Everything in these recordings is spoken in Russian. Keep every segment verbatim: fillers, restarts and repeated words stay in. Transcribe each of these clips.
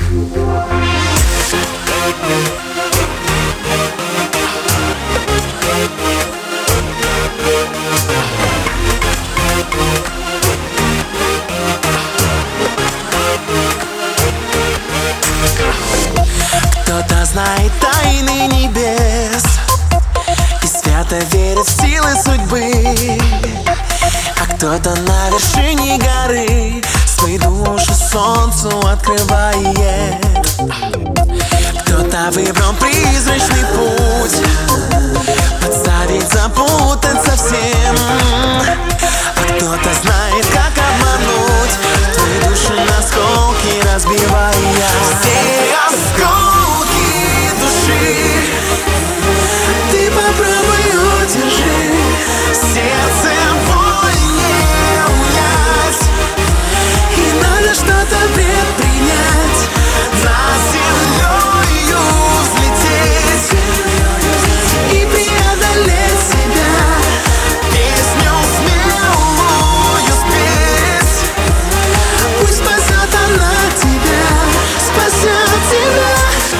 Кто-то знает тайны небес и свято верит в силы судьбы, а кто-то на вершине горы свои души солнцу открывает. Кто-то выбрал призрачный путь, подставить, запутать совсем, а кто-то знает, как обмануть твои души на осколки, разбивая все осколки души. Ты попробуй удержи, сердце боль не унять, и надо что-то предпринять, над землею взлететь и преодолеть себя, песню смелую спеть. Пусть спасет она тебя, спасет тебя.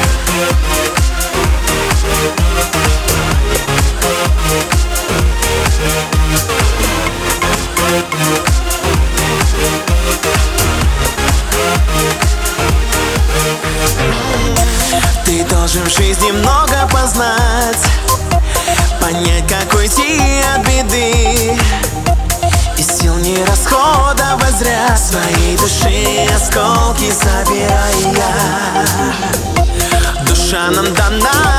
Ты должен в жизни много познать, понять, как уйти от беды, и сил не расходовать зря, своей души осколки собирая. Душа нам дана